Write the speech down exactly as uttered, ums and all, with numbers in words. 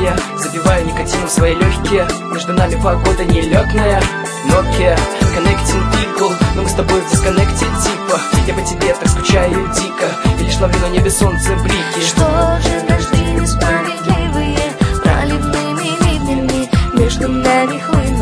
мая, забиваю никотином свои легкие. Между нами погода нелетная. Nokia, connecting people, но мы с тобой в дисконнекте типа. Я по тебе так скучаю дико, и лишь ловлю на небе солнце блики. Что же дожди несправедливые проливными ливнями между нами хлынут?